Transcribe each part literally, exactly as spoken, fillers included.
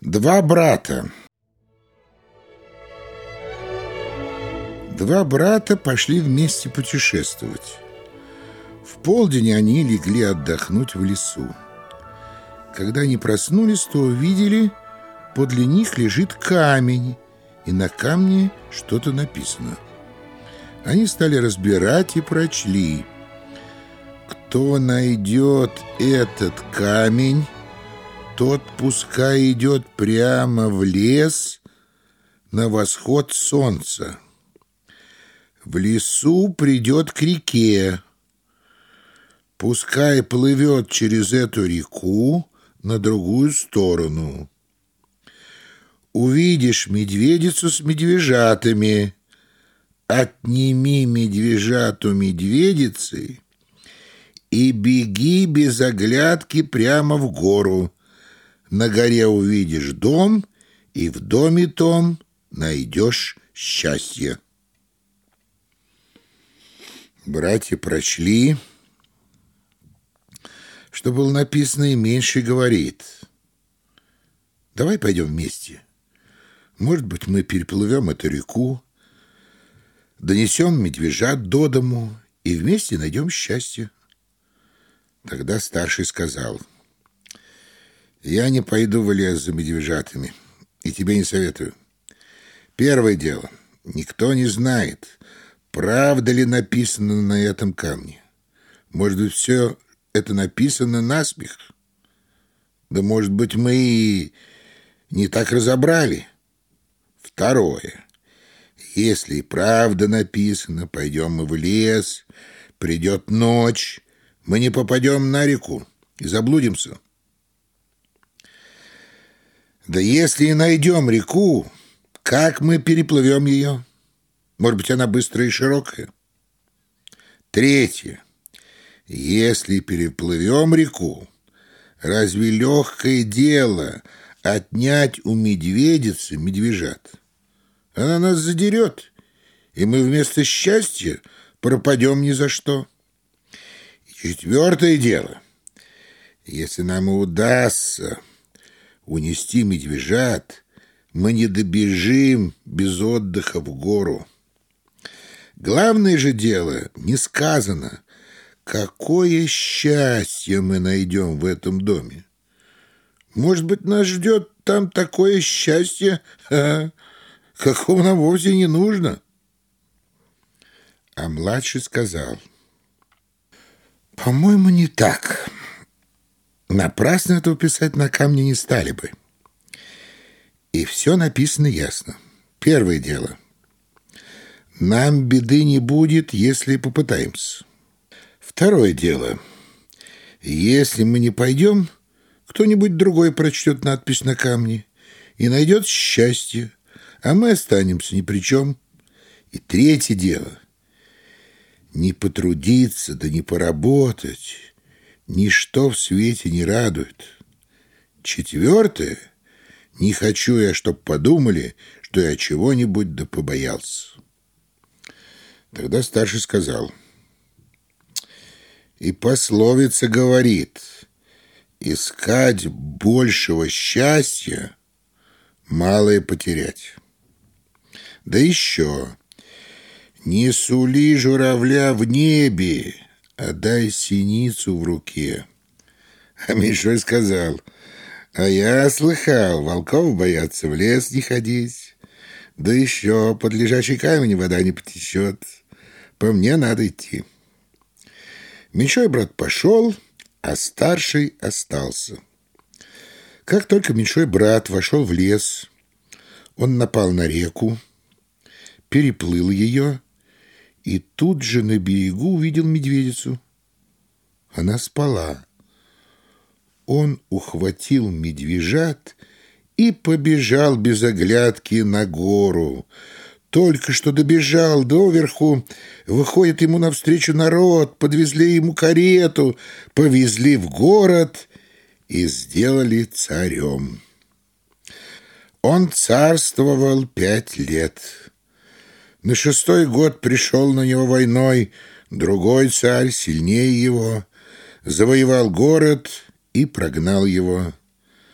Два брата. Два брата пошли вместе путешествовать. В полдень они легли отдохнуть в лесу. Когда они проснулись, то увидели, подле них лежит камень, и на камне что-то написано. Они стали разбирать и прочли: «Кто найдет этот камень, тот пускай идет прямо в лес на восход солнца. В лесу придет к реке, пускай плывет через эту реку на другую сторону. Увидишь медведицу с медвежатами, отними медвежат у медведицы и беги без оглядки прямо в гору. На горе увидишь дом, и в доме том найдешь счастье». Братья прочли, что было написано, и меньший говорит: «Давай пойдем вместе. Может быть, мы переплывем эту реку, донесем медвежат до дому и вместе найдем счастье». Тогда старший сказал: «Я не пойду в лес за медвежатами, и тебе не советую. Первое дело: никто не знает, правда ли написано на этом камне. Может быть, все это написано наспех? Да, может быть, мы и не так разобрали. Второе: если и правда написано, пойдем мы в лес, придет ночь, мы не попадем на реку и заблудимся. Да если и найдем реку, как мы переплывем ее? Может быть, она быстрая и широкая? Третье: если переплывем реку, разве легкое дело отнять у медведицы медвежат? Она нас задерет, и мы вместо счастья пропадем ни за что. И четвертое дело: если нам и удастся унести медвежат, мы не добежим без отдыха в гору. Главное же дело не сказано, какое счастье мы найдем в этом доме. Может быть, нас ждет там такое счастье, ха, какого нам вовсе не нужно». А младший сказал: «По-моему, не так. Напрасно этого писать на камне не стали бы. И все написано ясно. Первое дело: нам беды не будет, если попытаемся. Второе дело: если мы не пойдем, кто-нибудь другой прочтет надпись на камне и найдет счастье, а мы останемся ни при чем. И третье дело: не потрудиться, да не поработать ничто в свете не радует. Четвертое: не хочу я, чтоб подумали, что я чего-нибудь да побоялся». Тогда старший сказал: «И пословица говорит: искать большего счастья, малое потерять. Да еще: не сули журавля в небе, а дай синицу в руке». А меньшой сказал: «А я слыхал, волков боятся в лес не ходить. Да еще под лежачий камень вода не потечет. По мне надо идти». Меньшой брат пошел, а старший остался. Как только меньшой брат вошел в лес, он напал на реку, переплыл ее и тут же на берегу увидел медведицу. Она спала. Он ухватил медвежат и побежал без оглядки на гору. Только что добежал доверху, выходит ему навстречу народ, подвезли ему карету, повезли в город и сделали царем. Он царствовал пять лет. На шестой год пришел на него войной другой царь, сильнее его, завоевал город и прогнал его.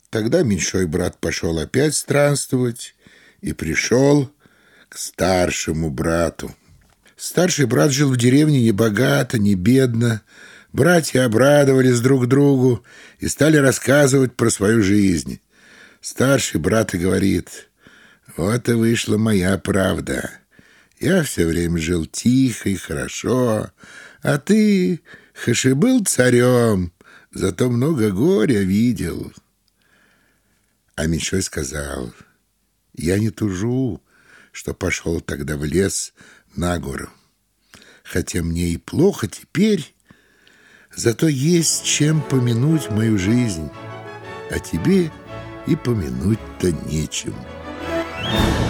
Тогда меньшой брат пошел опять странствовать и пришел к старшему брату. Старший брат жил в деревне не богато, не бедно. Братья обрадовались друг другу и стали рассказывать про свою жизнь. Старший брат и говорит: «Вот и вышла моя правда. Я все время жил тихо и хорошо, а ты, хоть и был царем, зато много горя видел». А меньшой сказал: «Я не тужу, что пошел тогда в лес на гору. Хотя мне и плохо теперь, зато есть чем помянуть мою жизнь, а тебе и помянуть-то нечем».